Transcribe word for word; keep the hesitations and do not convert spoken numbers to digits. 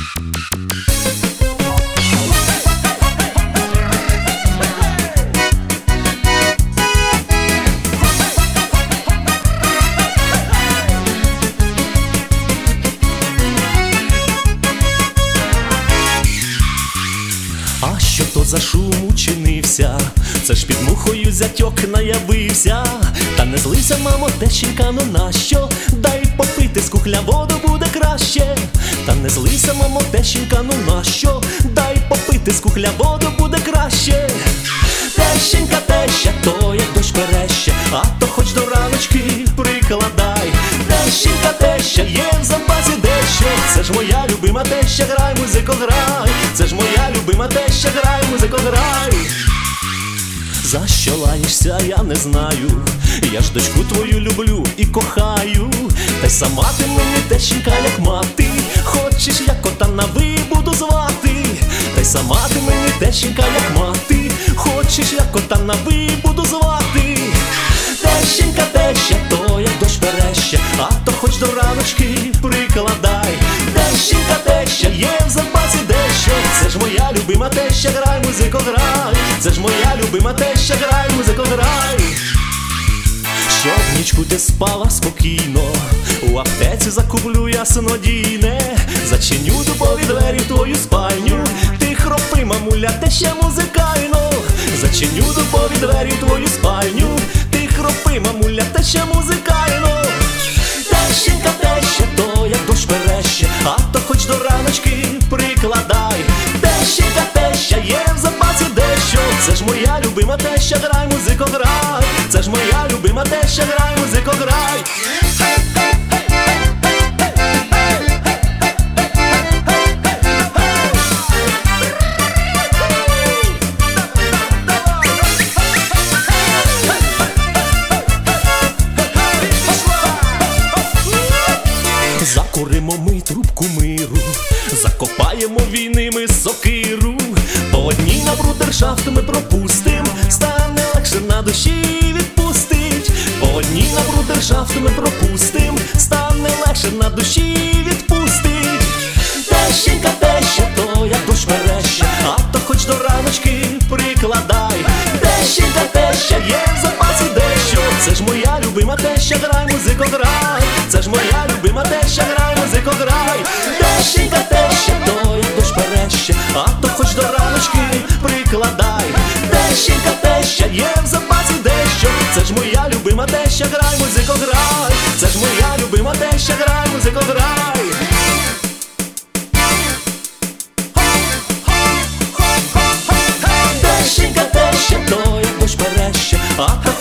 А що то за шум учинився? Це ж під мухою зятьок наявився. Та не злися, мамо, тещенька, ну нащо? Дай попити з кухля воду, буде краще. Та не злися, мамо, тещенька, ну нащо? Дай попити з кухля воду, буде краще. Тещенька, теща, то як дощ переще, а то хоч до раночки прикладай. Тещенька, теща, є в запасі дещо. Це ж моя любима теща, грай, музико, грай. Це ж моя любима теща, грай, музико, грай. За що лаєшся, я не знаю. Я ж дочку твою люблю і кохаю. Та й сама ти мені, тещенька, як мати. Хочеш, я кота на ви буду звати. Та й сама ти мені, тещенька, як мати. Хочеш, я кота на ви буду звати. Тещенька, теща, то як дощ переще, а то хоч до раночки прикладай. Тещенька, теща, є в запасі дещо. Це ж моя любима теща, грай, музико, грай. Це ж моя любима теща, грай, музико, грай. Щоб нічку ти спала спокійно, у аптеці закуплю я снодійне. Зачиню дубові двері в твою спальню. Ти хропи, мамуля, теща музикально. Зачиню дубові двері в твою спальню. Ти хропи, мамуля, теща музикально. Тещенька, теща, то як дощ переще, а то хоч до раночки прикладай. Тещенька, теща, є в запасі дещо. Це ж моя любима теща, грай, музико, грай. Це ж моя любима теща, грай, музико, грай. Закуримо ми трубку миру, закопаємо війни ми сокиру. По одній на брудершафт ми пропустим, стане легше на душі відпустить. По одній на брудершафт ми пропустим, стане легше на душі відпустить. Тещенька, теща, то як дощ переще, а то хоч до раночки прикладай. Тещенька, теща, є в запасі дещо. Це ж моя любима теща, грай, музико, грай. Це ж моя любима теща, грай, музико, грай. Тещенька, теща, то як дощ переще, а то хоч до раночки прикладай. Тещенька, теща, є в запасі дещо. Це ж моя любима теща, грай, музико, грай. Це ж моя любима теща, грай, музико, грай. Тещенька, теща, то як дощ переще, а